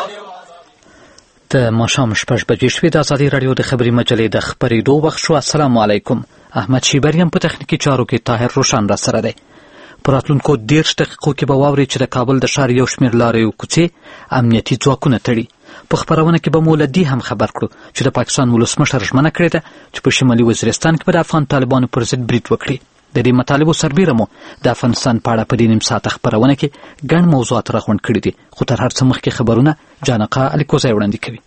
د ماښام 6 بجې شوې. د ازادي راډیو د خبري مجلې د خبرېدو وخت شو. السلام علیکم. احمد شیبریم په تخنیکي چارو کې، طاهر روشن را سره دی. په راتلونکو 13 دقیقو کې به واورئ چې د کابل د ښار یو شمېر لارې او کوڅې امنیتي ځواکونه تړي. په خپرونه کې به مو له دې هم خبر کړو چې د پاکستان ولسمشر ژمنه کړې ده چې په شمالي وزیرستان کې به د افغان طالبانو پر ضد برید وکړي. د دې مطالبو سربیره مو د افغانستان په اړه په دې نیم ساعته خپرونه کې ګڼ موضوعات راغونډ کړي دي، خو تر هر څه مخکې خبرونه جانقه الیکوزی وړاندې کوي.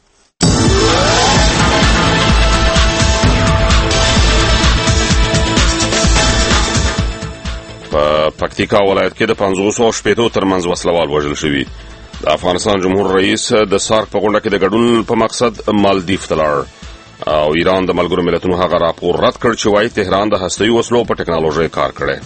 په پکتیکا ولایت کې د 560 ترمنځ وسلوال وژل شوي. د افغانستان جمهور رئیس د سارک په غونډه کې د ګډون په مقصد مالدیف ته لاړ، او ایران د ملګرو ملتونو هغه راپور رد کړ چې وایي تهران د هسته‌یي وسلو په ټکنالوژۍ کار کړی.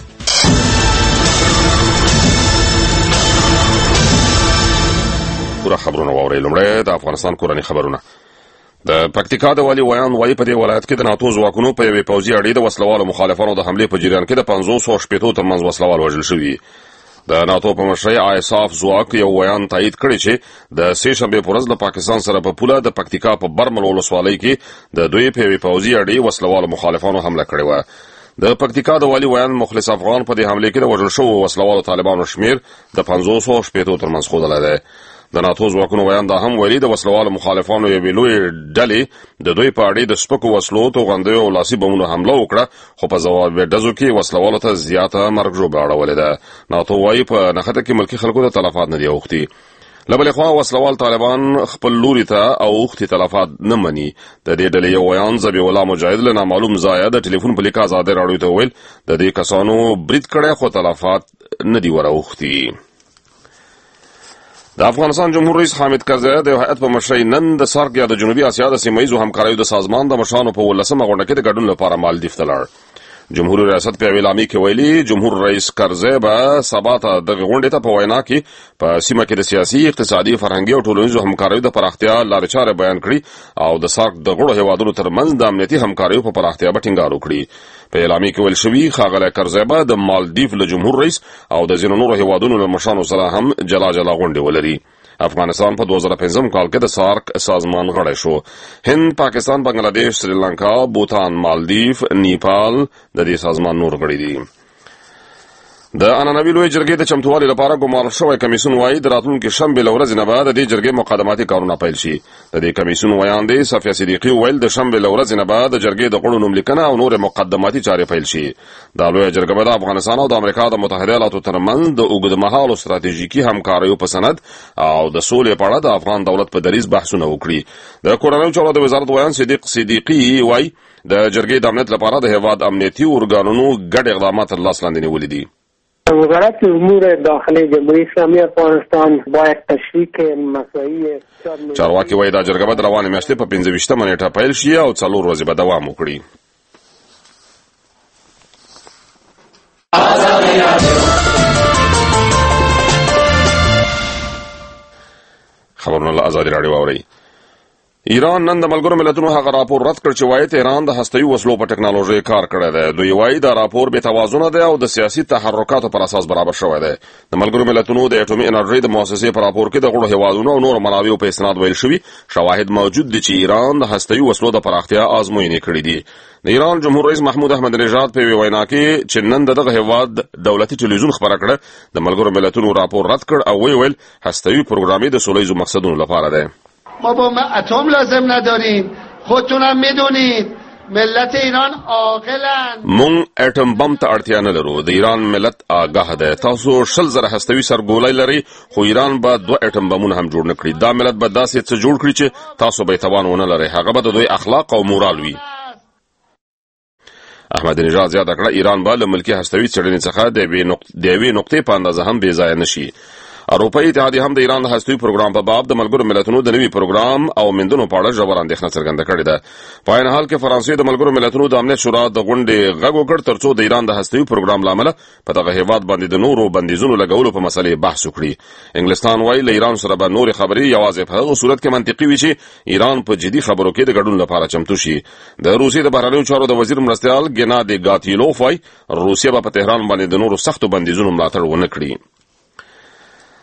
پوره خبرونه واورئ. لومړی د افغانستان کورني خبرونه. د پکتیکا د والي ویان وایي په دې ولایت کې د ناتو ځواکونو په یوې پوځي اډې د وسلوالو مخالفانو د حملې په جریان کې د 560 ترمنځ وسلوال وژل شوي. د ناتو په مشرۍ آیساف ځواک یو ویان تایید کړی چې د سې شنبې په ورځ له پاکستان سره په پوله د پکتیکا په برمل ولسوالۍ کې د دوی په یوې پوځي اډې وسلوالو مخالفانو حمله کړې وه. د پکتیکا د والي ویان مخلص افغان په دې حملې کې د وژل شوو وسلوالو طالبانو شمېر د 560 ترمنځ ښودلی دی. د ناتو ځواکونو ویان دا هم ویلي د وسلوالو مخالفانو یوې لویې ډلې د دوی په اډې د سپکو وسلو، توغندیو او لاسي بمونو حمله وکړه، خو په ځوابي ډزو کې وسلوالو ته زیاته مرګ ژوبله اړولې ده. ناتو وایي په نښته کې ملکي خلکو ته تلفات نه دي اوښتي. له بلې خوا وسلوال طالبان خپل لوري ته اوښتي تلفات نه مني. د دې ډلې یو ویان ذبیح الله مجاهد له نامعلوم ځایه د ټلیفون په لیک ازادۍ راډیو ته وویل د دې کسانو برید کړی، خو تلفات نه دي وراوښتي. د افغانستان جمهور رئیس حامد کرزی د هیئت په مشرۍ نن د سارک یا د جنوبي اسیا د سیمه ییزو همکاریو د سازمان د مشرانو په 18مه غونډه کې د ګډون لپاره مالدیف ته لاړ. جمهوریت ریاست په اعلامیه کې ویلي جمهور رئیس کرزی به سبا ته دغه غونډې ته په وینا کې په سیمه کې د سیاسي، اقتصادي، فرهنګي او ټولنیزو همکاریو د پراختیا لارې چارې بیان کړي او د سارک د غړو هیوادونو ترمنځ د امنیتي همکاریو په پراختیا به ټینګار وکړي. په اعلامیه کې ویل شوي ښاغلی کرزی به د مالدیف له جمهور رئیس او د ځینو نورو هیوادونو له مشرانو سره هم جلا جلا غونډې ولري. افغانستان په 2005 کال کې د سارک سازمان غړی شو. هند، پاکستان، بنگلاديش، سریلانکا، بوتان، مالدیف، نیپال د دې سازمان نور غړي دي. د عنعنوي لویې جرګې د چمتووالي لپاره ګمارل شوی کمیسیون وایي د راتلونکي شنبې له ورځې نه به د دې جرګې مقدماتي کارونه پیل شي. د دې کمیسیون ویان دی صفیه صدیقي وویل د شنبې له ورځې نه به د جرګې د غړو نوملیکنه او نورې مقدماتي چارې پیل شي. دا لویه جرګه به د افغانستان او د امریکا د متحده ایالاتو ترمنځ د اوږدمهالو ستراتیژیکي همکاریو په سند او د سولې په اړه د افغان دولت په دریځ بحثونه وکړي. د کورنیو چارو د وزارت ویان صدیقي وایي د جرګې د امنیت لپاره د هیواد امنیتي ارګانونو ګډ اقدامات تر لاس لاندې نیولي دي. وزارت امور داخلی جمهوری اسلامی افغانستان باید تشریک مساعی چارواکي وایي دا جرګه به د روانې میاشتې په 25مه نیټه پیل شي او 4 ورځې به دوام وکړي. خبرونه له ازادي راډیو اورئ. ایران نن د ملګرو ملتونو هغه راپور رد کړ چې وایي تهران د هسته‌یي وسلو په ټکنالوژۍ کار کړی دی. دوی وایي دا راپور بې توازنه دی او د سیاسي تحرکاتو پر اساس برابر شوی دی. د ملګرو ملتونو د اټومي انرژۍ د مؤسسې په راپور کې د غړو هیوادونو او نورو منابعو په اسناد ویل شوي شواهد موجود دي چې ایران د هسته‌یي وسلو د پراختیا آزموینې کړې دي. د ایران جمهور رئیس محمود احمد نژاد په یوې وینا کې چې نن دغه هیواد دولتي ټلویزیون خبره کړه د ملګرو ملتونو راپور رد کړ او ویل هسته‌یي پروګرامي د سولیزو مقصدونو لپاره دی. ما با اتم لازم نداریم، خودتونم میدونید ملت ایران عاقلن. مونږ اټم بم ته اړتیا نه لرو. د ایران ملت آگاه دی. تاسو 100,000 هستوي سرګولای لري، خو ایران به 2 اټم بمونه هم جوړ نکړي. دا ملت به داسې څه جوړ کړي چې تاسو به توان ونه لرئ. هغه به د دوی اخلاق او مورال وي. احمد نژاد زیاته کړه ایران به له ملکي هستوي څېړنې څخه د یوې نقطې په اندازه هم بې ځایه نشي. اروپایي اتحادیه هم د ایران د هستوي پروګرام په باب د ملګرو ملتونو د نوي پروګرام او مندونو په اړه ژوره اندېښنه څرګنده کړې ده. په عین حال کې فرانسې د ملګرو ملتونو د امنیت شورا د غونډې غږ وکړ ترڅو د ایران د هستوي پروګرام له امله په دغه هیواد باندې د نورو بندیزونو لګولو په مسلې بحث وکړي. انګلستان وایي له ایران سره به نورې خبرې یوازې په هغه صورت کې منطقي وي چې ایران په جدي خبرو کې د ګډون لپاره چمتو شي. د روسیې د بهرنیو چارو د وزیر مرستیال ګنادي ګاتیلوف وایي روسیه به په تهران باندې د نورو سختو بندیزونو ملاتړ ونه کړي.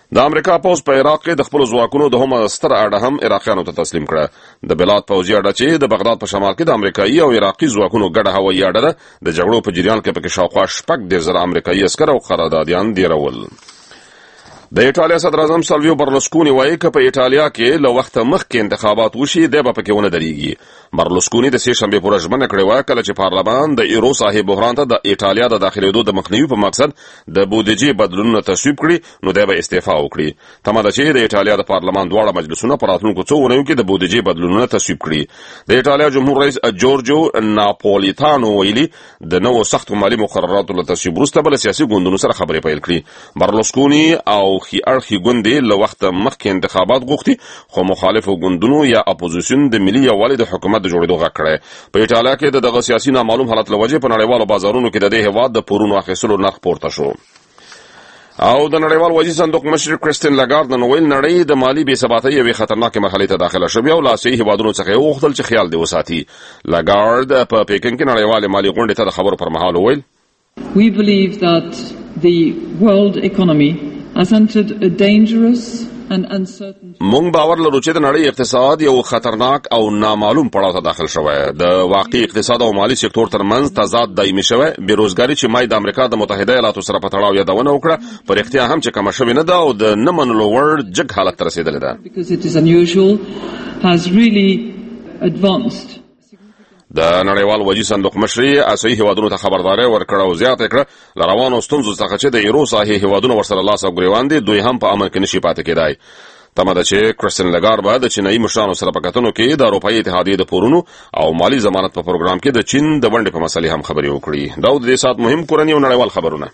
د امریکا پوز په عراق کې د خپل ځواکونو د هم ستر اډه هم عراقیانو ته تسلیم کړه. د بلاد پوځي اډه چې د بغداد په شمال کې د امریکایي او عراقي ځواکونو ګډه هوایي اډه ده، د جګړو په جریان کې پکې شاوخوا 6,000 امریکایي عسکر او قراردادیان دیرول. د ایټالیا صدر اعظم سالویو برلوسکونی وایي چې په ایټالیا کې له وخت مخکې انتخابات وشي د به پکې ونه درېږي. برلوسکونی د سې شنبې پر ژمنه کړې و کله چې پارلمان د ایرو صاحب بحران ته د ایټالیا د داخلېدو د مخنیوي په مقصد د بودیجې بدلونونه تصویب کړي، نو د به استعفا وکړي. تمه ده چې د ایټالیا د پارلمان دواړه مجلسونه په راتلونکو څو اونیو کې د بودیجې بدلونونه تصویب کړي. د ایټالیا جمهور رئیس جورجو ناپولیتانو ویلي د نوو سختو مالي مقرراتو له تصویب وروسته بل سیاسي ګوندونو سره خبرې پیل کړي. برلوسکونی او خي اړخي ګوندې له وخت مخکې انتخابات غوښتي، خو مخالفو ګوندونو یا اپوزیسیون د ملي یووالي د حکومت د جوړېدو غږ کړی. په ایټالیا کې دغه سیاسي نامعلوم حالت له وجې په نړیوالو بازارونو کې د دې هېواد د پورونو اخیستلو نرخ پورته شو. او د نړیوال وجې صندوق مشر کریستین لاګارد نن ویل نړۍ د مالي بې ثباتۍ یوې خطرناکې مرحلې ته داخله شوې او له اسیایي هېوادونو څخه یې وغوښتل چې خیال دې وساتي. لاګارد په پیکن کې نړیوالې مالي غونډې ته د خبرو پر مهال وویل We believe that the world economy has entered a dangerous and uncertain. مونږ باور لرو چې د نړۍ اقتصاد یو خطرناک او نامعلوم پړاو ته داخل شوی. د واقعي اقتصاد او مالي سکتور ترمنځ تضاد دایمي شوی. بیروزګاري چې مای د امریکا د متحده ایالاتو سره په تړاو یادونه وکړه، پر اختیا هم چې کم شوی نه ده او د نه منلو وړ جګ حالت ته رسیدلې ده. Because it is unusual, has really advanced. د نړیوال وجې صندوق مشر اسیایي هېوادونو ته خبرداری ورکړه او زیاته کړه له روانو ستونزو څخه چې د ایرو ساحې هېوادونه ورسره لاس او ګریوان دي، دوی هم په امن کې نشي پاتې کېدای. تمه ده چې کریستین لاګارد به د چینایي مشرانو سره په کتنو کې د اروپایي اتحادیې د پورونو او مالي ضمانت په پروګرام کې د چین د ونډې په مسلې هم خبرې وکړي. دا د دې سات مهم کورني او نړیوال خبرونه.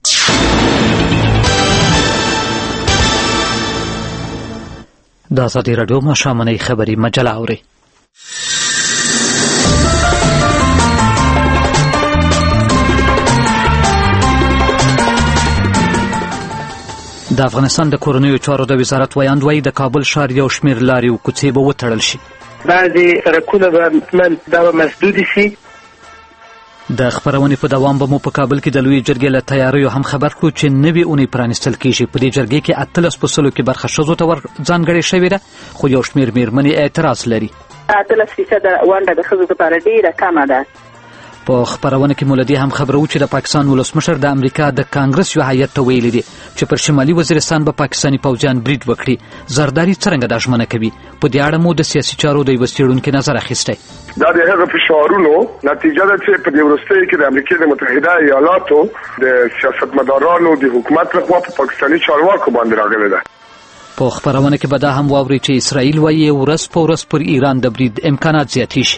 د ازادي راډیو مشامنۍ خبري مجله اوري. د افغانستان د کورنیو چارو د وزارت ویاند وایي د کابل ښار یو شمېر لارې او کوڅې به وتړل شي. بعضې سړکونه به حتماً دا به مسدود شي. د خپرونې په دوام به مو په کابل کې د لوی جرګې له تیاریو هم خبر کړو چې نوې اونۍ پرانیستل کېږي. په دې جرګې کې 18% کې برخه ښځو ته ځانګړې شوې ده، خو یو شمېر مېرمنې اعتراض لري. 18% ونډه د ښځو لپاره ډېره کمه ده. په خبرونه کې مولدي هم خبرو چې د پاکستان ولسمشر د امریکا د کانګرس یو هیئت ته ویلي دي چې پر شمالي وزیرستان به پاکستاني پوځیان برید وکړي. زرداری څرنګه دا ژمنه کوي؟ په دې اړه مو د سیاسي چارو د یوه څېړونکي نظر اخیستی. دا د هغه فشارونو نتیجه ده چې په دې وروستیو کې د امریکا د متحده ایالاتو د سیاستمدارانو د حکومت لخوا په پاکستاني چارواکو باندې راغلې ده. په خبرونه کې به دا هم واورئ چې اسرائیل وایي ورځ په ورځ پر ایران د برید امکانات زیاتېږي.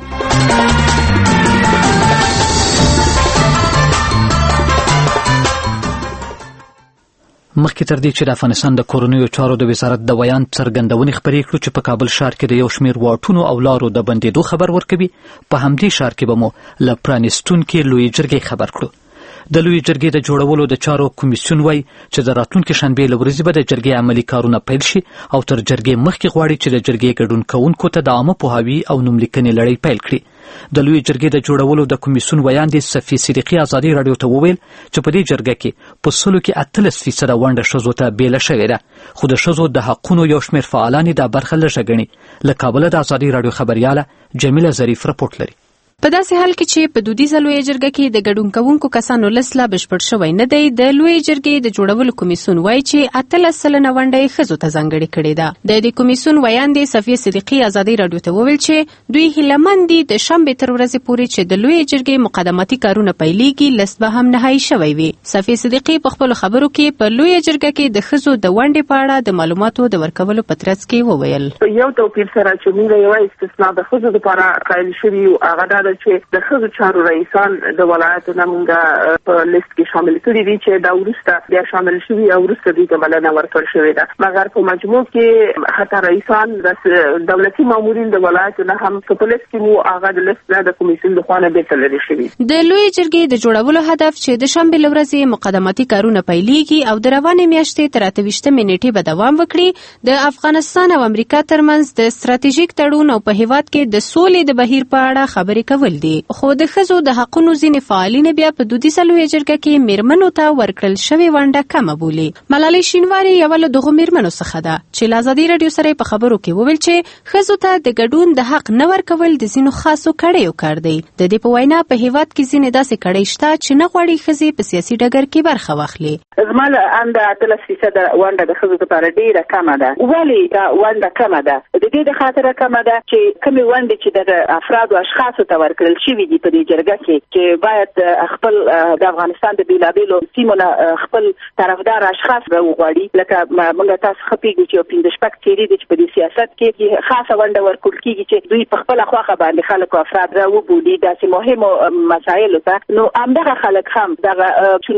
مخکې تر دې چې د افغانستان د کورنیو چارو د وزارت د ویاند څرګندونې خپرې کړو چې په کابل ښار کې د یو شمېر واټونو او لارو د بندېدو خبر ورکوي، په همدې ښار کې به مو له پرانیستونکې لویې جرګې خبر کړو. د لویې جرګې د جوړولو د چارو کمیسیون وایي چې د راتلونکې شنبې له ورځې به د جرګې عملي کارونه پیل شي او تر جرګې مخکې غواړي چې د جرګې ګډون کوونکو ته د عامه پوهاوي او نوملیکنې لړۍ پیل کړي. د لویې جرګې د جوړولو د کمیسیون ویاندې صفي صدیقي ازادي راډیو ته وویل چې په دې جرګه کې په 18% ونډه ښځو ته بیله شوې ده، خو د ښځو د حقونو یو شمېر فعالان یې دا برخه لږه ګڼي. له کابله د ازادي راډیو خبریاله جمیله ظریف رپورټ لري. په داسې حال کې چې په دودیزه لویه جرګه کې د ګډون کوونکو کسانو لست لا بشپړ شوی نه دی، د لویې جرګې د جوړولو کمیسیون وایي چې 18% ونډه یې ښځو ته ځانګړې کړې ده. د دې کمیسیون ویاندې صفیه صدیقي ازادي راډیو ته وویل چې دوی هیلهمند دي د شنبې تر ورځې پورې چې د لویې جرګې مقدماتي کارونه پیلېږي لست به هم نهایي شوی وي. صفیه صدیقي په خپلو خبرو کې په لویه جرګه کې د ښځو د ونډې په اړه د معلوماتو د ورکولو په ترڅ کې وویل یو توپیر سره چې موږ یوه استثنا د ښځو لپاره قایل شوي یو هغه دا ده چې د ښځو چارو رئیسان د ولایاتو نه موږ په لیست کې شامل کړي دي چې دا وروسته بیا شامل شوي او وروسته دوی ته بلنه ورکړل شوې ده. مګر په مجموع کې حتی رئیسان د دولتي مامورین د ولایاتو نه هم په لیست کې مو هغه د لیست نه د کمیسیون لخوا نه بیرته لرې شوي. د لویې جرګې د جوړولو هدف چې د شنبې له ورځې مقدماتي کارونه پیلېږي او د روانې میاشتې تر 28 نیټې به دوام وکړي، د افغانستان او امریکا ترمنځ د ستراتیژیک تړون او په هیواد کې د سولې د بهیر په اړه خبرې زیاتول دي. خو د ښځو د حقونو ځینې فعالین بیا په دودیزه لویه جرګه کې میرمنو ته ورکړل شوې ونډه کمه بولي. ملالۍ شینواري یوه له دغو میرمنو څخه ده چې له ازادي راډیو سره په خبرو کې وویل چې ښځو ته د ګډون د حق نه ورکول د ځینو خاصو کړیو کار دی. د دې په وینا په هیواد کې ځینې داسې کړۍ شته چې نه غواړي ښځې په سیاسي ډګر کې برخه واخلي. زما له انده 13% ونډه د ښځو لپاره ډېره کمه ده. ولې دا ونډه کمه ده؟ د دې د خاطره کمه ده چې کومې ونډې چې د افرادو اشخاصو ته ورکړل شوي دي په دې جرګه کې چې باید خپل د افغانستان د بېلابېلو سیمو نه خپل طرفدار اشخاص راوغواړي. لکه موږ تاسو ښه پوهېږو چې 15 څېرې دي چې په دې سیاست کې خاصه ونډه ورکول کېږي چې دوی په خپله خوښه باندې خلک او افراد راوبولي داسې مهمو مسایلو ته. نو همدغه خلک هم دغه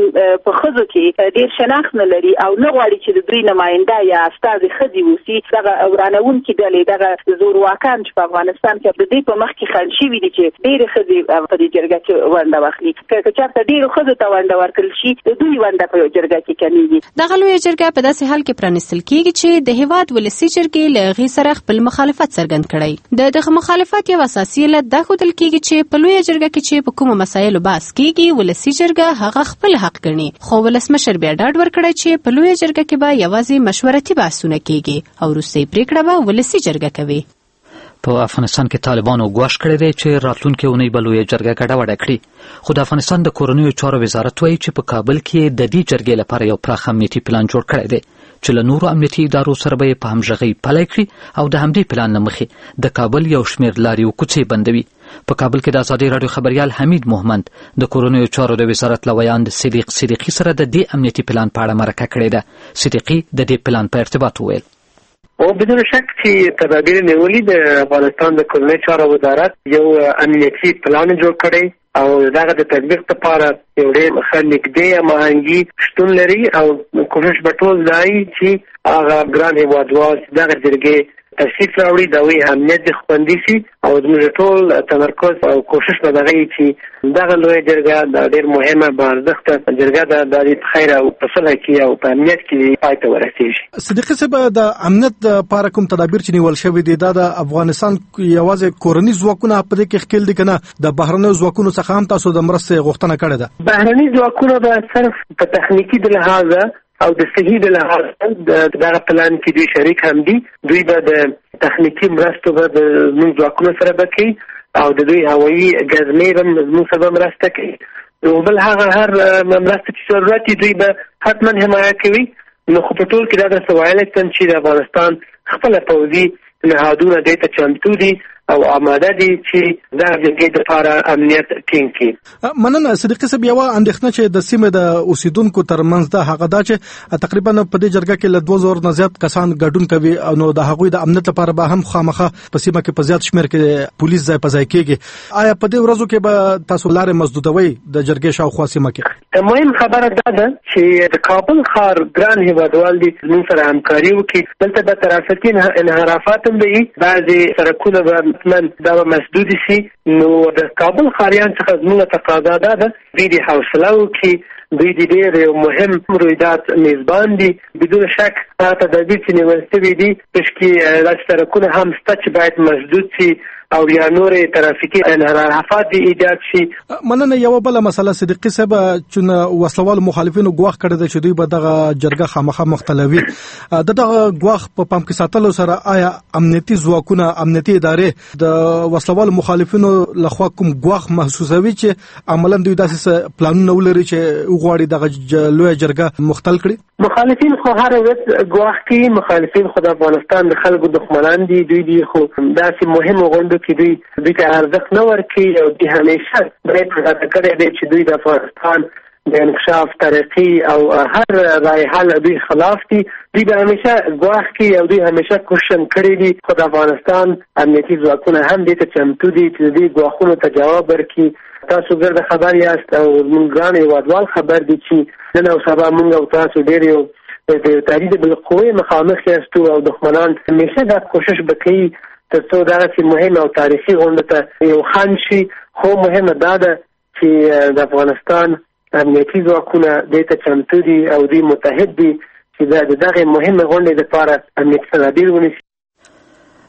په ښځو کې ډېر شناخت نه لري او نه غواړي چې د دوی نماینده یا استازي ښځې اوسي. دغه ورانوونکي ډلې دغه زورواکان چې په افغانستان کې د دې په مخ کې خنډ شوي دي چې ډېرې ښځې په دې جرګه کې ونډه واخلي. که چېرته ډېرو ښځو ته ونډه ورکړل شي د دوی ونډه په جرګه کې کمیږي. دغه لویه جرګه په داسې حال کې پرانیستل کېږي چې د هیواد ولسي جرګې له هغې سره خپل مخالفت څرګند کړی. د دغه مخالفت یو اساسي علت دا ښودل کېږي چې په لویه جرګه کې چې په کومو مسایلو بحث کېږي ولسي جرګه هغه خپل حق ګڼي. خو ولسمشر بیا ډاډ ورکړی چې په لویه جرګه کې به یوازې مشورتي بحثونه کېږي او وروستۍ پرېکړه به ولسي جرګه کوي. په افغانستان کې طالبانو ګواښ کړی دی چې راتلونکې اونۍ به لویه جرګه ګډوډه کړي. خو د افغانستان د کورنیو چارو وزارت وایي چې په کابل کې د دې جرګې لپاره یو پراخ امنیتي پلان جوړ کړی دی چې له نورو امنیتي ادارو سره به یې په همغږۍ پلی کړي او د همدې پلان له مخې د کابل یو شمېر لارې او کوڅې بندوي. په کابل کې د ازادي راډیو خبریال حمید محمد د کورنیو چارو د وزارت له ویاند صدیقي سره د دې امنیتي پلان په اړه مرکه کړې ده. صدیقي د دې پلان په ارتباط وویل او بدون شک چې تدابیر نیولي د افغانستان د کورنیو چارو وزارت یو امنیتي پلان جوړ کړی او دغه د تطبیق لپاره یو ډېر ښه نږدې هماهنګي شتون لري او کوشش به ټول دی چې هغه ګران هېوادوال دغه جرګې تشریف راوړي د هغوی امنیت دې خوندي شي او زموږ ټول تمرکز او کوشش به دغه وي چې دغه لویه جرګه دا ډېر مهمه باارزښته جرګه ده دا دې په خیر او په صلح کې او په امنیت کې پای ته ورسېږي. صدیقي صاحب د امنیت لپاره کوم تدابیر چې نیول شوي دي دا د افغانستان یوازې کورني ځواکونه په دې کې ښکېل دي که نه د بهرنیو ځواکونو څخه هم تاسو د مرستې غوښتنه کړې ده؟ بهرني ځواکونه به صرف په تخنیکي د لحاظه او د صحي د لحاظ دغه پلان کې دوی شریک هم دي. دوی به د تخنیکي مرستو به د زموږ ځواکونو سره به کوي او د دوی هوایي ګزمې به زموږ سره به مرسته کوي. نو بل هغه هر مرسته چې ضرورت وي دوی به حتما حمایه کوي. نو خو په ټول کې دا درته ویلی شم چې د افغانستان خپله پوځي نهادونه دې ته چمتو دي او آماده دي چې دغه جرګې دپاره امنیت ټینګ کړي. مننه صدیقي صاحب. یوه اندېښنه چې د سیمې د اوسیدونکو ترمنځ ده هغه دا چې تقریبا په دې جرګه کې له 2000 نه زیات کسان ګډون کوي او نو د هغوی د امنیت لپاره به هم خامخا په سیمه کې په زیات شمېر کې پولیس ځای په ځای کېږي. آیا په دې ورځو کې به تاسو لارې مسدودوئ د جرګې شاوخوا سیمه کې؟ مهم خبره دا ده چې د کابل ښار ګران هېوادوال دي زموږ سره همکاري وکړي. دلته به ترافیکي انحرافات هم وي، بعضې سړکونه به حتما دا به مسدود شي. نو د کابل ښاریان څخه زموږ تقاضا دا ده دوی د حوصله وکړي، دوی د ډېر یو مهم رویداد میزبان دي. بدون شک هغه تدابیر چې نیول شوي دي پشکې داسې سړکونه هم شته چې باید مسدود شي او یا نورې ترافیکي انحرافات دې ایجاد شي. مننه. یوه بله مسله صدیقي صاحب چې وسلوالو مخالفینو ګواښ کړی دی چې دوی به دغه جرګه خامخا مختلوي. د دغه ګواښ په پام کې ساتلو سره آیا امنیتي ځواکونه امنیتي ادارې د وسلوالو مخالفینو لخوا کوم ګواښ محسوسوي چې عملا دوی داسې پلانونه ولري چې وغواړي دغه لویه جرګه مختل کړي؟ مخالفین خو هر ورځ ګواښ کوي. مخالفین خو د افغانستان د خلکو دښمنان دي. دوی خو داسې مهمو غونډو کې دوی ته ارزښت نه ورکوي او دوی همیشه برید ورته کړی دی چې دوی د افغانستان د انکشاف ترقي او هر رای حل دوی خلاف دي. دوی به همیشه ګواښ کوي او دوی همیشه کوشش کړی دي. خو د افغانستان امنیتي ځواکونه هم دې ته چمتو دي چې د دې ګواښونو ته جواب ورکړي. تاسو ګرده خبر یاست او موږ ګران هېوادوال خبر دي چې نن او سبا موږ او تاسو ډېر یو د تهدید بالقوې مخامخ یاستو او دښمنان همیشه دا کوشش به کوي تر څو دغسې مهم او تاریخي غونډه ته یو خنډ شي. خو مهمه دا ده چې د افغانستان امنیتي ځواکونه دې ته چمتو دي او دوی متحد دي چې د دغې مهمې غونډې لپاره امنیتي تدابیر ونیسي.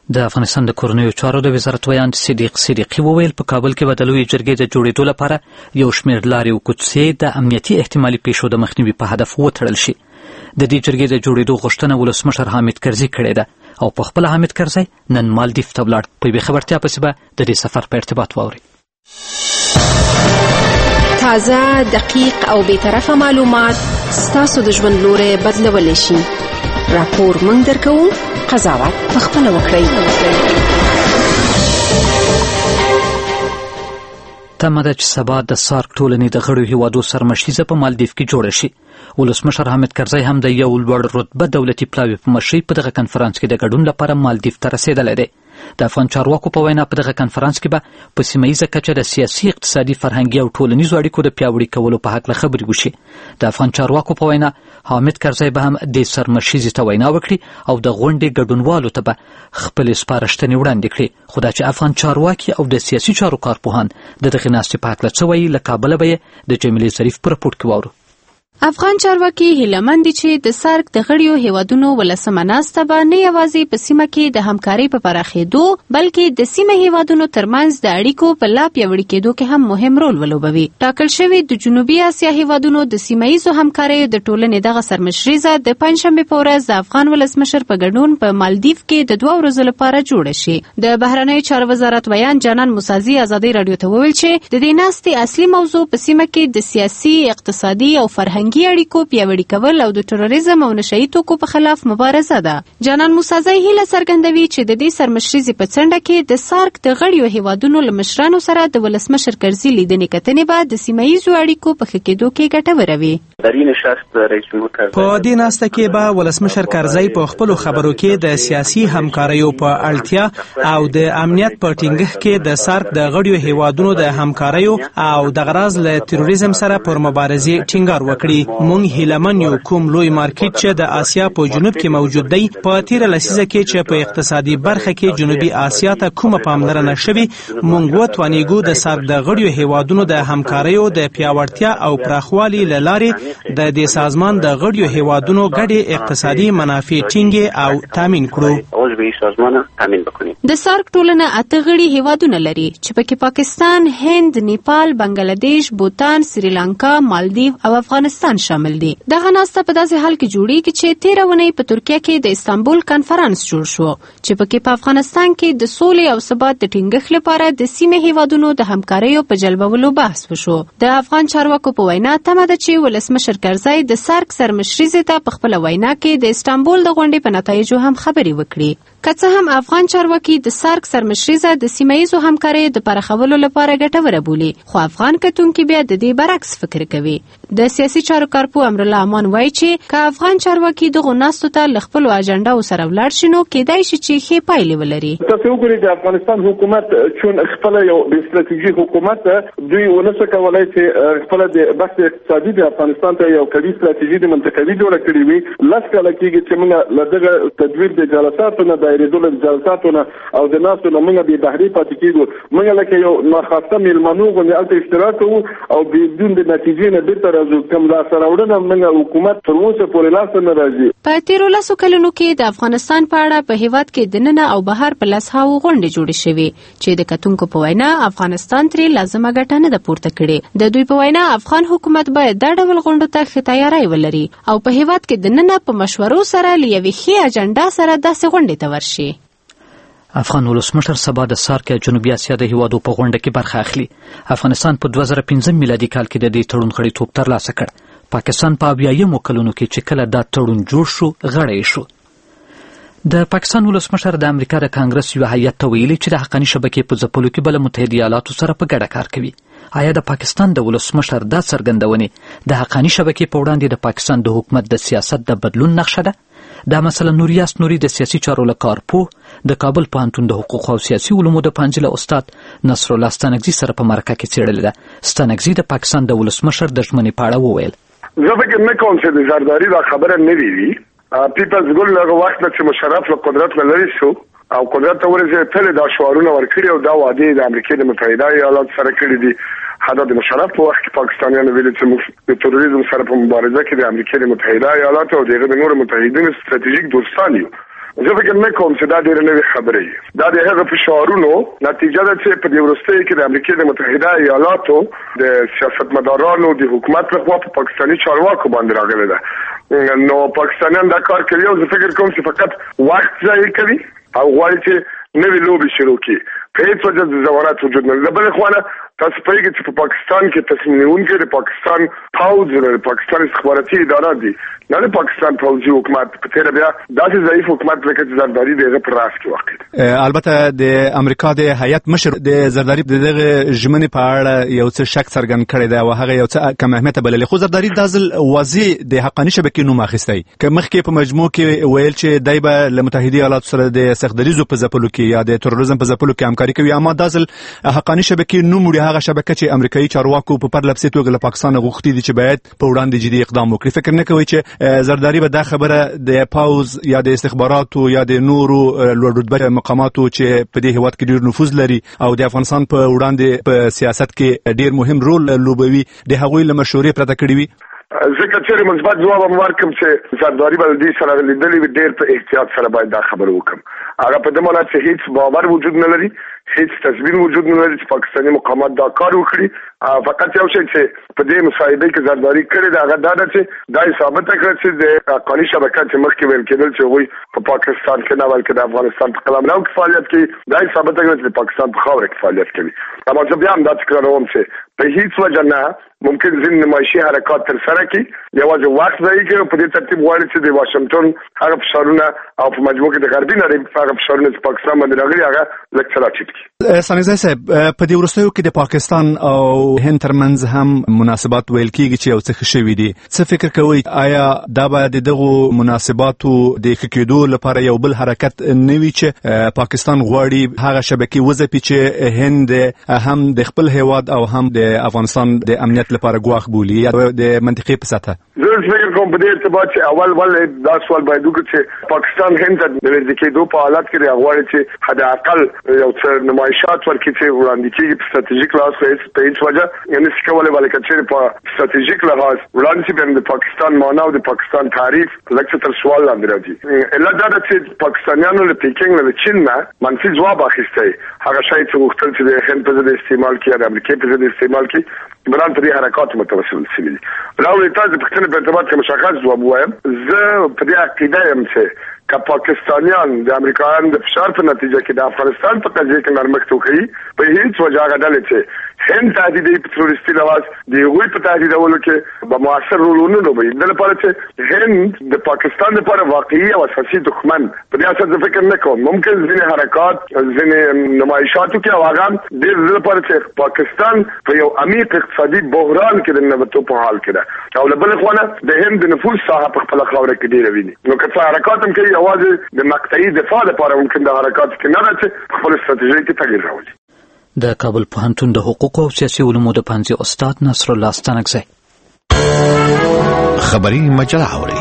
د افغانستان د کورنیو چارو د وزارت ویان صدیق صدیقي وویل په کابل کې به د لویې جرګې د جوړېدو لپاره یو شمېر لارې او کوڅې د امنیتي احتمالي پیښو د مخنیوي په هدف وتړل شي. د دې جرګې د جوړېدو غوښتنه ولسمشر حامد کرزي کړې ده او په خپل حامد کرزي نن مالدیف ته ولاړ. په یوې خبرتیا پسې به د دې سفر په ارتباط واورئ. تازه، دقیق او بی‌طرفه معلومات ستاسو د ژوند لوری بدلولی شي. راپور موږ درکوو، قضاوت پخپله وکړئ. تمه ده چې سبا د سارک ټولنې د غړو هیوادو سرمشریزه په مالدیف کې جوړه شي. ولسمشر حامد کرزي هم د یو لوړ رتبه دولتي پلاوي په مشرۍ په دغه کنفرانس کې د ګډون لپاره مالدیف ته رسېدلی دی. د افغان چارواکو په وینا په دغه کنفرانس کې به په سیمه ییزه کچه د سیاسي، اقتصادي، فرهنګي او ټولنیزو اړیکو د پیاوړي کولو په هکله خبرې وشي. د افغان چارواکو په وینا حامد کرزي به هم د سرمشریزې ته وینا وکړي او د غونډې ګډونوالو ته به خپلې سپارښتنې وړاندې کړي. خو دا چې افغان چارواکي او د سیاسي چارو کارپوهان د دغې ناستې په هکله څه وایي، له کابله به یې د جمیلې ظریف په رپورټ کې واورو. افغان چارواکي هیله دي چې د سارک د غړیو هیوادونو ولسمه ناسته به نه یوازې په سیمه کې د همکارۍ په پراخېدو بلکې د سیمه هیوادونو ترمنځ د اړیکو په لا پیاوړي کېدو کې هم مهم رول ولوبوي. ټاکل شوی د جنوبي اسیا هیوادونو د سیمه ییزو همکاریو د ټولنې دغه سرمشریزه د پنجشنبې په ورځ د افغان ولسمشر په ګډون په مالدیف کې د 2 ورځو لپاره جوړه شي. د بهرنیو چارو وزارت ویان جانان موسازي ازادي رادیو ته وویل چې د دې ناستې اصلي موضوع په سیمه کې د سیاسي، اقتصادي او فرهنګي اړیکو پیاوړي کول او د تروریزم او نشئی توکو په خلاف مبارزه ده. جانان موسازی هیله څرګندوي چې د دې سرمشریزې په څنډه کې د سارک د غړیو هیوادونو له مشرانو سره د ولسمشر کرزي لیدنې کتنې به د سیمه ییزو اړیکو په ښه کېدو کې ګټوره وي. په دې ناسته کې به ولسمشر کرزي په خپلو خبرو کې د سیاسي همکاریو په اړتیا او د امنیت په ټینګښت کې د سارک د غړیو هیوادونو د همکاریو او د غراض له تروریزم سره پر مبارزې ټینګار وکړي. مونږ هیلمن یو کوم لوی مارکیټ چې د آسیا په جنوب کې موجود دی. په تیر لسیزه کې چې په اقتصادي برخه کې جنوبي آسیا ته کومه پاملرنه شوې، مونږ وتوانیږو د سارک د غړیو هیوادونو د همکاریو د پیاوړتیا او پراخوالي له لارې د دې سازمان د غړیو هیوادونو ګډې اقتصادي منافع ټینګې او تامین کړو. د سارک ټولنه 8 غړي هیوادونه لري چې پکې پاکستان، هند، نیپال، بنگلاديش، بوتان، سریلانکا، مالدیو او افغانستان شامل دي. دغه ناسته په داسې حال کې جوړیږي چې 13 ونې په ترکیه کې د استانبول کنفرانس جوړ شو چې پکې په افغانستان کې د سولې او ثبات د ټینګښت لپاره د سیمې هیوادونو د همکاریو په جلبولو بحث وشو. د افغان چارواکو په وینا تمه ده چې ولسمشر کرزي د سارک سرمشریزې ته په خپل وینا کې د استانبول د غونډې په نتایجو هم خبرې وکړي. که څه هم افغان چارواکي د سارک سرمشریزه د سیمه ییزو همکاریو د پراخولو لپاره ګټوره بولي، خو افغان کتونکي بیا د دې برعکس فکر کوي. د سیاسي چارو کارپوه امرالله امان وایي چې که افغان چارواکي دغو ناستو ته له خپلو اجنډاو سره ولاړ شي نو کېدای شي چې ښې پایلې ولري. تاسو وګورئ د افغانستان حکومت چون خپل یو استراتیژي حکومت دوی ونسه کولای چې خپل د بحث اقتصادي د افغانستان ته یو قوي استراتیژي د منطقوي جوړه کړې وي. لاس کله کېږي چې موږ له دغه تدویر د جلساتو نه دایرېدو له جلساتو نه او د ناستو نه موږ بې بهرې پاتې کېږو. موږ لکه یو ناخواسته میلمنو غوندې هلته اشتراک کوو او بدون د نتیجې نه بېرته راځو. کوم لاسته راوړنه موږ حکومت تر اوسه پورې لاسته نه راځي. په تېرو 10 کلونو کې د افغانستان په اړه په هیواد کې دننه او بهر په 10 غونډې جوړې شوې چې د کتونکو په وینا افغانستان ترې لازمه ګټه نه ده پورته کړې. د دوی په وینا افغان حکومت باید دا ډول غونډو ته ښه تیاری ولري او په هیواد کې دننه په مشورو سره له یوې ښې اجنډا سره داسې غونډې ته ورشي. افغان ولسمشر سبا د سارک یا جنوبي اسیا د هیوادو په غونډه کې برخه اخلي. افغانستان په 2015 میلادي کال کې د دې تړون غړیتوب ترلاسه کړ. پاکستان په 80 کلونو کې چې کله دا تړون جوړ شو غړی شو. د پاکستان ولسمشر د امریکا د کانګرس یو هیئت ته ویلي چې د حقاني شبکې په ځپلو کې بل متحده ایالاتو سره په ګډه کار کوي. آیا د پاکستان د ولسمشر دا څرګندونې د حقاني شبکې په وړاندې د پاکستان د حکومت د سیاست د بدلون نقشه ده؟ دا مثلا نوریاس نوري د سیاسي چارو له کارپوه د کابل پوهنتون د حقوقو او سیاسي علومو د پانځله استاد نصر الله ستانکزي سره په مرکه کې څېړلې ده. ستانکزي د پاکستان د ولسمشر د ژمنې په اړه وویل: زه فکر نه کوم چې د زرداري دا خبره نه وي. پیپلز ګل هغه وخت چې مشرف له قدرت لري شو او قدرت ته ورسېد تل دا شعارونه ورکړي او دا وعده د امریکا د متحده ایالاتو سره کړې دي. حتی د مشرف په وخت کې پاکستانیانو ویلي چې موږ د تروریزم سره په مبارزه کې د امریکا د متحده ایالاتو او د نورو متحدینو ستراتیژیک دوستان یو زه فکر نه کوم چې دا ډېر نوې خبرې دا د هغه فشارونو نتیجه ده چې په دې وروستیو کې د امریکا متحده ایالاتو د سیاستمدارانو د حکومت لخوا په پاکستاني چارواکو باندې راغلی ده. نو پاکستانیان دا کار کوي او زه فکر کوم چې فقط وخت ضایع کوي او غواړي چې نوې لوبې شروع کړي. په هیڅ وجه د ضمانت وجود نه لري. بل خوانه تاسو پوهیږئ چې په پاکستان کې تصمیم نیونکي د پاکستان پوځ د پاکستان استخباراتي اداره دي نه د پاکستان پوځي حکومت په تیر بیا داسې ضعیف حکومت لکه چې زرداری دغه پر راس کې واقع. البته د امریکا د هیئت مشر د زرداری دغه ژمنې په اړه یو څه شک څرګند کړی دی او هغه یو څه کم اهمیت بللی خو زرداری د ځل واضح د حقاني شبکې نوم اخیستی که مخکې په مجموع کې ویل چې دای به له متحده ایالاتو سره د سختدریزو په ځپلو کې یا د تروریزم په ځپلو کې همکاري کوي اما د ځل حقاني شبکې نوم وړي هغه شبکه چې امریکایي چارواکو په پرلپسې توګه له پاکستان غوښتي دي چې باید په وړاندې جدي اقدام وکړي. فکر نه کوي چې زرداری به دا خبره د پاوز یا د استخباراتو یا د نورو لوړ رتبه مقاماتو چې په دې هیواد کې ډیر نفوذ لري او د افغانستان په وړاندې په سیاست کې ډیر مهم رول لوبوي د هغوی له مشورې پرته کړی وي؟ ځکه چې مثبت ځواب هم ورکړم چې زرداری به دې سره لیدلې ډېر په احتیاط سره باید دا خبره وکړم. هغه په دې معنی چې هیڅ باور وجود نه لري، هیڅ تصمیم وجود نه لري چې پاکستاني مقامات دا کار وکړي. فقط یو شی چې په دې مصاحبه کې زرداری کړی دا هغه دا ده چې دا ثابت کړی چې د حقاني شبکه چې مخکې ویل کېدل چې وایي په پاکستان کې نه بلکې د افغانستان په قلمرو کې فعالیت کوي دا ثابت کړی چې پاکستان په خاوره کې فعالیت کوي. اما زه بیا هم دا تکراروم چې په هیڅ وجه نه ممکن ځین نمایشي حرکات تر سره کړي یوازې وخت ضایع کړي په دې ترتیب غواړي چې د واشنگټن هغه فشارونه او په مجموع کې د غربي نړۍ هغه فشارونه چې پاکستان باندې راغلي هغه لږ څه راټیټ کړي. ثانیزی صاحب په دې وروستیو کې د پاکستان او هند ترمنځ هم مناسبات ویل کېږي چې یو څه ښه شوي دي. څه فکر کوئ آیا دا به د دغو مناسباتو د ښه کېدو لپاره یو بل حرکت نه وي چې پاکستان غواړي هغه شبکې وځپي چې هند هم د خپل هیواد او هم د افغانستان د امنیت لپاره ګواښ بولي یا د منطقې په سطحه؟ زه فکر کوم په دې ارتباط چې اول دا سوال باید وکړو چې پاکستان هند ته د نږدې کېدو په حالت کې غواړي چې حد اقل یو څه نمایشات ورکړي چې وړاندې کېږي په ستراتیژیک لحاظ په هېڅ وجه یعنې څه کولی بلکې چې په ستراتیژیک لحاظ وړاندې شي بیا د پاکستان معنا او د پاکستان تعریف لږ څه تر سوال لاندې راځي. علت دا ده چې پاکستانیانو له پیکینګ له چین نه منفي ځواب اخیستی هغه شی چې غوښتل چې د هند په ضد استعمال کړي یا د امریکې په ضد استعمال کړي بران په دې حرکات متوسل شوي دي. راوړې تاسو د پښتنې په ارتباط کې مشخص ځواب وایم. زه په دې عقیده یم چې که پاکستانیان د امریکایانو د فشار په نتیجه کې د افغانستان په قضیه کې نرمښت وکړي په هیڅ وجه هغه ډلې چې هند تهدیدوي په تروریستي لحاظ د هغوی په تهدیدولو کې به مؤثر رول ونه لوبوي. د لپاره چې هند د پاکستان لپاره واقعي او اساسي دښمن په دې اساس فکر نه کوم ممکن ځینې حرکات ځینې نمایشاتو کې او هغه ډېر لپاره چې پاکستان په یو عمیق اقتصادي بحران کې د ننوتو په حال کې ده او له بل خوا د هند د نفوذ ساحه په خپله خاوره کې ډېره ویني. نو که څه حرکات هم کوي یوازې د مقطعي دفاع لپاره ممکن د حرکاتو کې نه ده چې په خپل ستراتیژۍ کې تغییر راولي. د کابل پوهنتون د حقوقو او سیاسي علومو د پوهنځي استاد نصر الله ستانکزی خبري مجله اوري.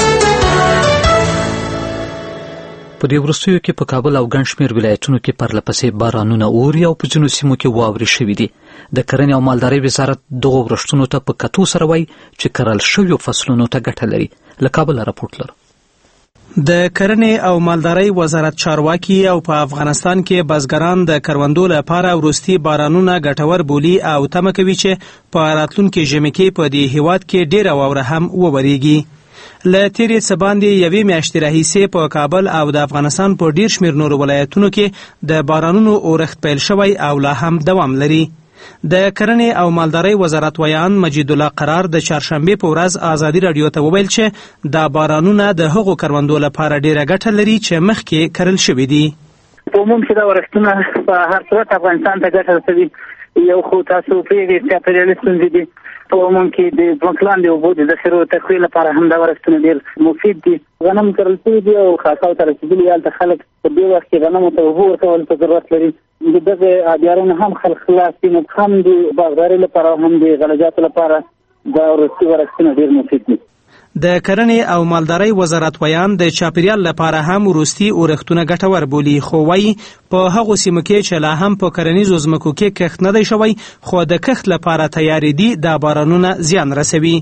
په دې وروستیو کې په کابل او ګڼ شمېر ولایتونو کې پرلپسې بارانونه اوري او په ځینو سیمو کې واورې شوي دي. د کرنې او مالدارۍ وزارت دغو ورښتونو ته په کتو سره وایي چې کرل شویو فصلونو ته ګټه لري. له کابل راپورټ لرو. د کرنې او مالدارۍ وزارت چارواکي او په افغانستان کې بزګران د کروندو لپاره وروستي بارانونه ګټور بولي او تمه کوي چې په راتلونکي ژمي کې په دې هیواد کې ډېره واوره هم وورېږي. له تیرې څه باندې یوې میاشتې راهیسې په کابل او د افغانستان په ډېر شمېر نورو ولایتونو کې د بارانونو اورښت پیل شوی او لا هم دوام لري. د کرنې او مالدارۍ وزارت ویان مجید الله قرار د چهارشنبې په ورځ ازادي راډیو ته وویل چې دا بارانونه د هغو کروندو لپاره ډېره ګټه لري چې مخکې کرل شوي دي. په عموم کې دا ورښتونه په هر صورت افغانستان ته ګټه رسوي. یو خو تاسو پوهېږئ چاپېریالي ستونزې دي. په عموم کې د ځمکې لاندې اوبو د ذخیرو تقویې لپاره هم دا ورښتونه ډېر مفید دي. غنم کرل شوي دي او خاصاو ته رسېدلي هلته خلک په دې وخت کې غنمو ته اوبه ورکولو ته ضرورت لري. د دغه آبیارونو هم خلک خلاص دي. نو هم د باغدارۍ لپاره هم د غلجاتو لپاره دا وروستي ورښتونه ډېر مفید دي. د کرنې او مالدارۍ وزارت ویان د چاپیریال لپاره هم وروستي اورښتونه ګټور بولي خو وایي په هغو سیمو کې چې لا هم په کرنیزو ځمکو کې کښت نه دی شوی خو د کښت لپاره تیارې دي دا بارانونه زیان رسوي.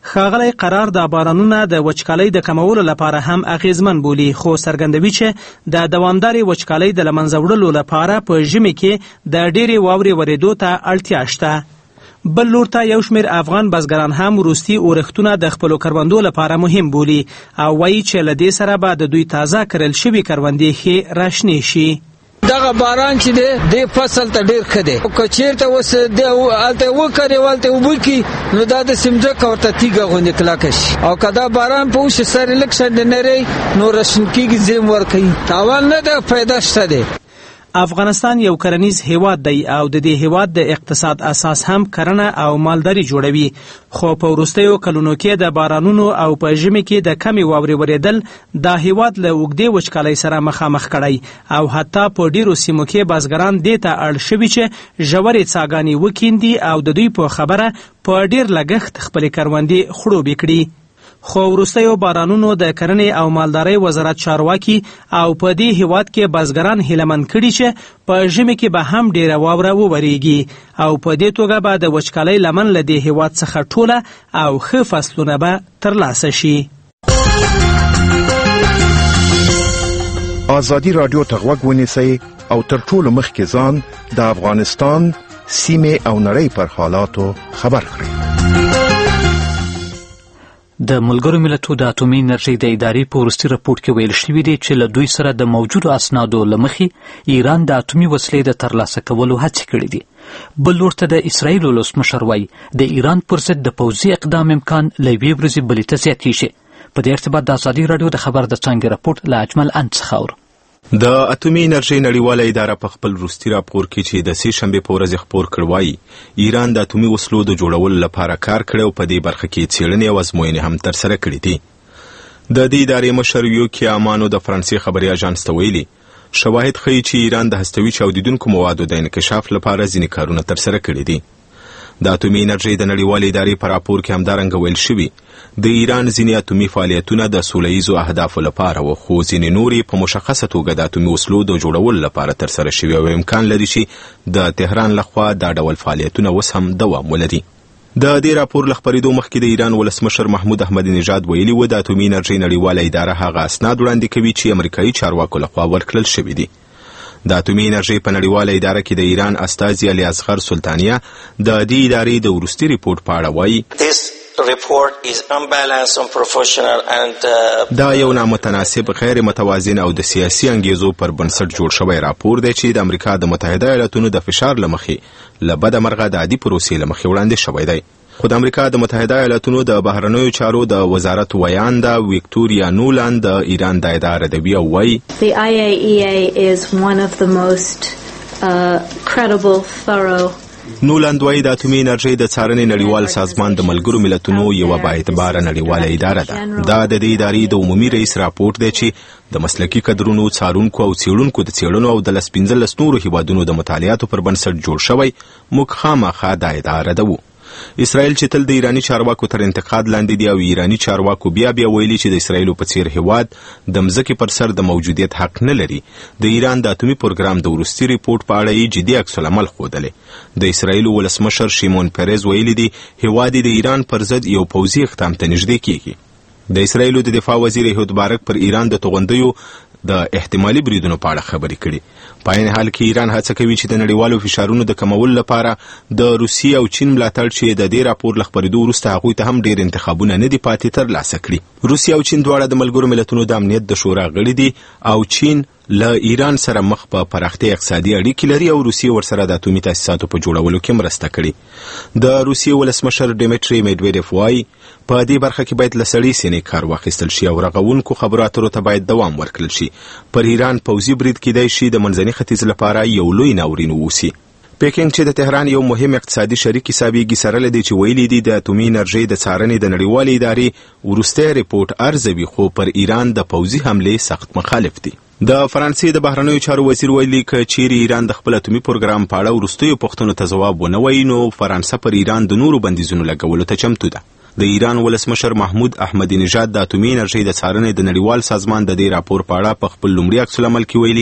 ښاغلی قرار د بارانونه د وچکالۍ د کمولو لپاره هم اغیزمن بولي، خو څرګندوي چې د دوامدارې وچکالۍ د له منځه وړلو لپاره په ژمي کې د ډېرې واورې ورېدو ته اړتیا شته. بل لور ته یو شمېر افغان بزګران هم وروستي اورښتونه د خپلو کروندو لپاره مهم بولي او وایي چې له دې سره به د دوی تازه کرل شوي کروندې ښې راشنې شي. دغه باران چې دی د فصل ته ډیر ښه دی، که چیرته اوس هلته وکرې هلته اوبه کړي نو دا د سمځکه ورته تیږه غوندې کلکه شي، او که دا باران په وشي سر یې لږ شانې نری نو رشن کېږي، زیم ورکوي، تاوان نه ده، فایده شته دی. افغانستان یو کرنیز هیواد دی او د دې هیواد د اقتصاد اساس هم کرنه او مالداري جوړوي، خو په وروستیو کلونو کې د بارانونو او په ژمي کې د کمې واورې ورېدل دا هیواد له اوږدې وچکالۍ سره مخامخ کړی او حتی په ډیرو سیمو کې بزګران دې ته اړ شوي چې ژورې څاګانې وکیندي او د دوی په خبره په ډیر لګښت خپلې کروندې خړوبې کړي. خو وروستیو بارانونو د کرنې او مالدارۍ وزارت چارواکي او په دې هیواد کې بزګران هیلهمند کړي چې په ژمي کې به هم ډیره واوره وورېږي او په دې توګه به د وچکالۍ لمن له دې هیواد څخه ټوله او ښه فصلونه به ترلاسه شي. ازادي راډیو ته غوږ ونیسئ او تر ټولو مخکې ځان د افغانستان سیمې او نړۍ پر حالاتو خبر کړئ. د ملګرو ملتونو د اټومي انرژۍ د ادارې په وروستي راپور کې ویل شوي دي چې له دوی سره د موجودو اسنادو له مخې ایران د اټومي وسلې د ترلاسه کولو هڅې کړې دي. بل لور ته د اسرائیلو ولسمشر وایي د ایران پر ضد د پوځي اقدام امکان له یوې ورځې بلې ته زیاتېږي. په دې ارتباط د ازادي راډیو د خبر د څانګې راپور له اجمل انت څخه اورو. د اټومي انرژۍ نړیواله اداره په خپل وروستي راپور کې چې د سې شنبې په ورځ خپور کړ وایي ایران د اټومي وسلو د جوړولو لپاره کار کړی او په دې برخه کې څېړنې او ازموینې هم ترسره کړې دي. د دې ادارې مشر یوکي امانو د فرانسې خبري اژانس ته ویلي شواهد ښیي چې ایران د هستوي چاودیدونکو موادو د انکشاف لپاره ځینې کارونه ترسره کړي دي. د اټومي انرژۍ د نړیوالې ادارې په راپور کې همدارنګه ویل شوي د ایران ځینې اټومي فعالیتونه د سوله ییزو اهدافو لپاره وو، خو ځینې نورې په مشخصه توګه د اټومي وسلو د جوړولو لپاره ترسره شوي او امکان لري چې د تهران لخوا دا ډول فعالیتونه اوس هم دوام ولري. د دې راپور له خپرېدو مخکې د ایران ولسمشر محمود احمدي نژاد ویلي و د اټومي انرژۍ نړیواله اداره هغه اسناد وړاندې کوي چې امریکایي چارواکو لخوا ورکړل شوي دي. د اټومي انرژۍ په نړیواله اداره کې د ایران استازي علي اصغر سلطانیه د دې ادارې د وروستي ریپورت په اړه وایي دا یو نامتناسب، غیر متوازن او د سیاسي انګیزو پر بنسټ جوړ شوی راپور دی چې د امریکا د متحده ایالاتونو د فشار له مخې له بده مرغه د عادي پروسې له مخې وړاندې شوی دی. خو د امریکا د متحده ایالاتونو د بهرنیو چارو د وزارت ویانده ویکتوریا نولاند د ایران د اداره ردوي او وایي The IAEA is one of the most credible, thorough نولاند وایي د اټومي انرژۍ د څارنې نړیوال سازمان د ملګرو ملتونو یوه بااعتباره نړیواله اداره ده. دا د دې ادارې د عمومي رئیس راپورټ دی چې د مسلکي کدرونو، څارونکو او څېړونکو د څېړنو او د 15 نورو هیوادونو د مطالعاتو پر بنسټ جوړ شوی. موږ خامخا دا ادعا ردوو. اسرائیل چې تل د ایرانی چارواکو تر انتقاد لاندې دی او ایرانی چارواکو بیا ویلي چې د اسرائیلو په څیر هیواد د مځکې پر سر د موجودیت حق نه لري. د ایران د اټومي پروګرام د وروستي ریپورت په اړه یې جدي عکس العمل ښودلی. د اسرائیلو ولسمشر شیمون پیرز ویلي دی هیواد د ایران پر ضد یو پوځي اقدام ته نږدې کیږي. د اسرائیلو د دفاع وزیر ایهود بارک پر ایران د توغندیو د احتمالي بریدونو په اړه خبرې کړي. په عین حال کې ایران هڅه کوي چې د نړیوالو فشارونو د کمولو لپاره د روسیې او چین ملاتړ چې د دې راپور له خپرېدو وروسته هغوی ته هم ډېر انتخابونه نه دي پاتې ترلاسه کړي. روسیه او چین دواړه د ملګرو ملتونو د امنیت د شورا غړي دي او چین له ایران سره مخ په پراختیا اقتصادي اړیکې لري او روسیې ورسره د اټومي تاسیساتو په جوړولو کې مرسته کړې. د روسیې ولسمشر ډیمیټري میډویډیف وایي په دې برخه کې باید له سړې سینې کار واخیستل شي او رغونکو خبرو اترو ته باید دوام ورکړل شي. پر ایران پوځي برید کیدای شي د منځني ختیځ لپاره یو لوی ناورین ووسي. پیکینګ چې د تهران یو مهم اقتصادي شریک حسابېږي سره له دې چې ویلي دي د اټومي انرژۍ د څارنې د نړیوالې ادارې وروستی ریپورټ ارزوي، خو پر ایران د پوځي حملې سخت مخالف دي. د فرانسې د بهرنیو چارو وزیر ویلي که چیرې ایران د خپل اټومي پروګرام په اړه وروستیو پوښتنو ته ځواب ونه وایي نو فرانسه پر ایران د نورو بندیزونو لګولو ته چمتو ده. د ایران ولسمشر محمود احمدي نژاد د اټومي انرژۍ د څارنې د نړیوال سازمان د دې راپور په اړه په خپل لومړي عکس العمل کې ویلي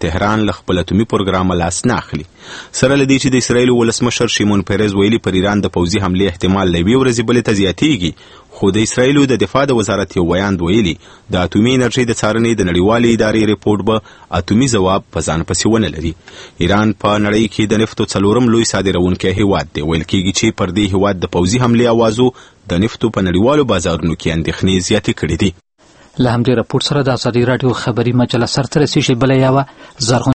تهران له خپل اتومي پروګرام لاس نه اخلي. سره له دې چې د اسرایل ولسمشر شیمون پیرز ویلي پر ایران د پوځي حملې احتمال له یوې ورځې بلې ته زیاتېږي، خو د اسرایل د دفاع د وزارت یو ویاند ویلي د اتومي انرژۍ د څارنې د نړیوالې ادارې ریپورت به اتومي ځواب په ځان پسې ونه لري. ایران په نړۍ کې د نفتو 4م لوی صادروونکی هیواد دی. ویل کېږي چې پر دې هیواد د پوځي حملې اوازو د نفتو په نړیوالو بازارونو کې اندېښنې زیاتې کړې دي. له همدې راپور سره د ازادي راډیو خبري مجله سرته رسیږي. بله یوه زرغون